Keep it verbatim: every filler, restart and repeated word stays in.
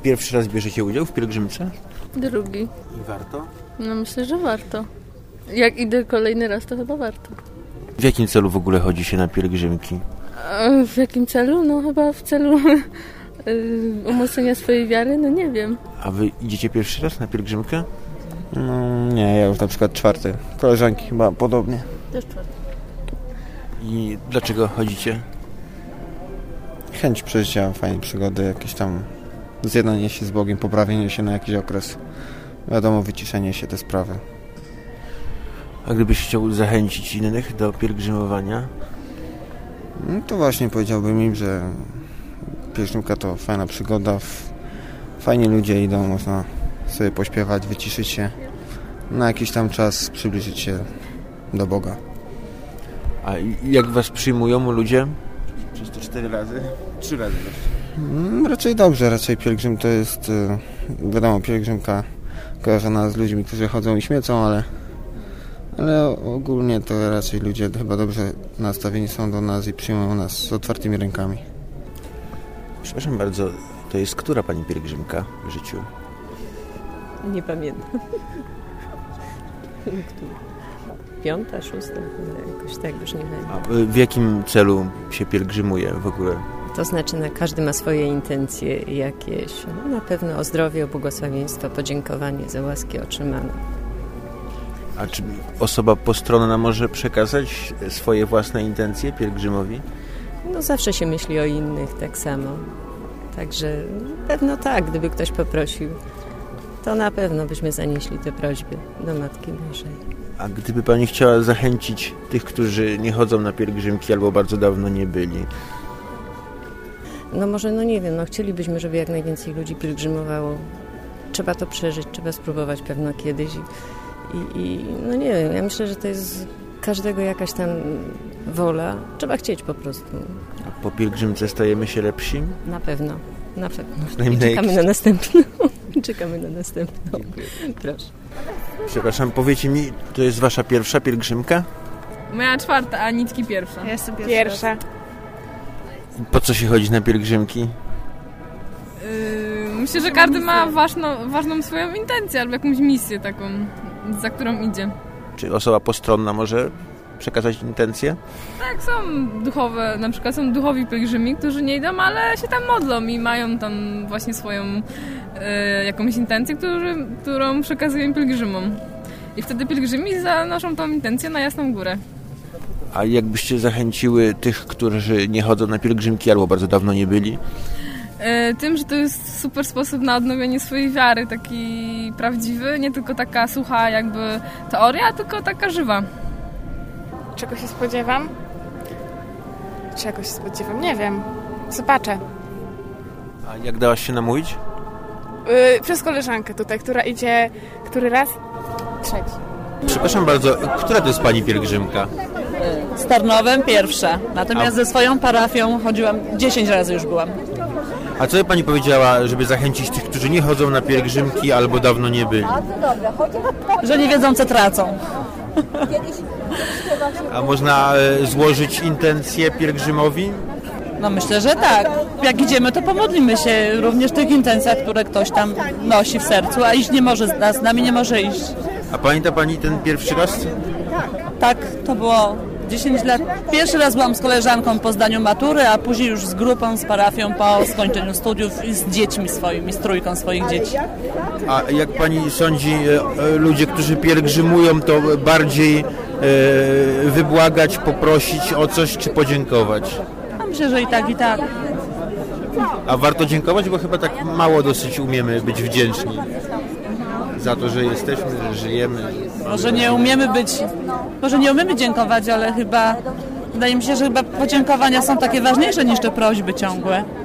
Pierwszy raz bierzecie udział w pielgrzymce? Drugi. I warto? No myślę, że warto. Jak idę kolejny raz, to chyba warto. W jakim celu w ogóle chodzi się na pielgrzymki? A w jakim celu? No chyba w celu umocnienia swojej wiary, no nie wiem. A wy idziecie pierwszy raz na pielgrzymkę? No nie, ja już na przykład czwarty. Koleżanki chyba podobnie. Też czwarty. I dlaczego chodzicie? Chęć przeżycia fajnej przygody, jakieś tam zjednanie się z Bogiem, poprawienie się na jakiś okres. Wiadomo, wyciszenie się, te sprawy. A gdybyś chciał zachęcić innych do pielgrzymowania? No to właśnie powiedziałbym im, że pielgrzymka to fajna przygoda, fajni ludzie idą, można sobie pośpiewać, wyciszyć się, na jakiś tam czas przybliżyć się do Boga. A jak was przyjmują ludzie? Przez te cztery razy? Trzy razy Hmm, raczej dobrze, raczej pielgrzym to jest, wiadomo, pielgrzymka kojarzona z ludźmi, którzy chodzą i śmiecą, ale, ale ogólnie to raczej ludzie chyba dobrze nastawieni są do nas i przyjmują nas z otwartymi rękami. Przepraszam bardzo, to jest która pani pielgrzymka w życiu? Nie pamiętam. Piąta, szósta, jakoś tak już nie wiem. A w jakim celu się pielgrzymuje w ogóle? To znaczy, na każdy ma swoje intencje jakieś. No, na pewno o zdrowie, o błogosławieństwo, podziękowanie za łaski otrzymane. A czy osoba postronna może przekazać swoje własne intencje pielgrzymowi? No zawsze się myśli o innych tak samo. Także pewno tak, gdyby ktoś poprosił, to na pewno byśmy zanieśli te prośby do Matki Bożej. A gdyby pani chciała zachęcić tych, którzy nie chodzą na pielgrzymki albo bardzo dawno nie byli? No może, no nie wiem, no chcielibyśmy, żeby jak najwięcej ludzi pielgrzymowało. Trzeba to przeżyć, trzeba spróbować pewno kiedyś. I, i no nie wiem, ja myślę, że to jest każdego jakaś tam wola. Trzeba chcieć po prostu. A po pielgrzymce stajemy się lepsi? Na pewno, na pewno. I czekamy jakiś... na następną. Czekamy na następną. Dziękuję. Proszę. Przepraszam, powiecie mi, to jest wasza pierwsza pielgrzymka? Moja czwarta, a Nitki pierwsza. Ja jestem pierwsza. pierwsza. Po co się chodzi na pielgrzymki? Yy, myślę, że każdy ma ważną, ważną swoją intencję albo jakąś misję taką, za którą idzie. Czy osoba postronna może przekazać intencje? Tak, są duchowe, na przykład są duchowi pielgrzymi, którzy nie idą, ale się tam modlą i mają tam właśnie swoją yy, jakąś intencję, który, którą przekazują pielgrzymom. I wtedy pielgrzymi zanoszą tą intencję na Jasną Górę. A jakbyście zachęciły tych, którzy nie chodzą na pielgrzymki albo bardzo dawno nie byli? Yy, tym, że to jest super sposób na odnowienie swojej wiary, taki prawdziwy, nie tylko taka sucha jakby teoria, tylko taka żywa. Czego się spodziewam? Czego się spodziewam? Nie wiem. Zobaczę. A jak dałaś się namówić? Yy, przez koleżankę tutaj, która idzie który raz? Trzeci. Przepraszam bardzo, która to jest pani pielgrzymka? Z Tarnowem pierwsza, natomiast A... ze swoją parafią chodziłam, dziesięć razy już byłam. A co by pani powiedziała, żeby zachęcić tych, którzy nie chodzą na pielgrzymki albo dawno nie byli? Że nie wiedzą, co tracą. A można e, złożyć intencje pielgrzymowi? No myślę, że tak. Jak idziemy, to pomodlimy się również w tych intencjach, które ktoś tam nosi w sercu, a iść nie może z nas, z nami nie może iść. A pamięta pani ten pierwszy raz? Tak, to było dziesięć lat. Pierwszy raz byłam z koleżanką po zdaniu matury, a później już z grupą, z parafią po skończeniu studiów i z dziećmi swoimi, z trójką swoich dzieci. A jak pani sądzi, e, ludzie, którzy pielgrzymują, to bardziej e, wybłagać, poprosić o coś, czy podziękować? A myślę, że i tak, i tak. A warto dziękować, bo chyba tak mało dosyć umiemy być wdzięczni za to, że jesteśmy, że żyjemy. Może nie umiemy być, może nie umiemy dziękować, ale chyba, wydaje mi się, że chyba podziękowania są takie ważniejsze niż te prośby ciągłe.